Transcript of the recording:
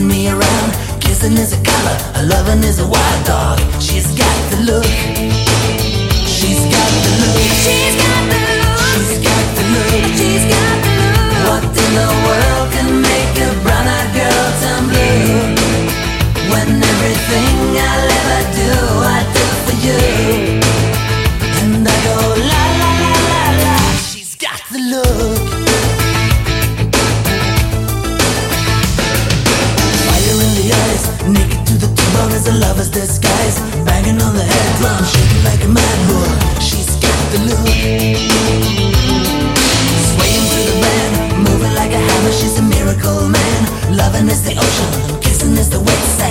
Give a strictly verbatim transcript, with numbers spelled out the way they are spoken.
chasing me around. Kissing is a color, a loving is a wild dog. She's got the look. She's got the look. She's got the look. She's got the look. She's got the look. What in the world can make a brown-eyed girl turn blue? When everything I'll ever do, I do for you. And I go la la la la la. She's got the look. Fire in the eyes, naked to the tumor as a lover's disguise. Banging on the head drum, shaking like a mad bull. She's got the look. Swaying through the band, moving like a hammer. She's a miracle man. Loving is the ocean, kissing is the wet sand.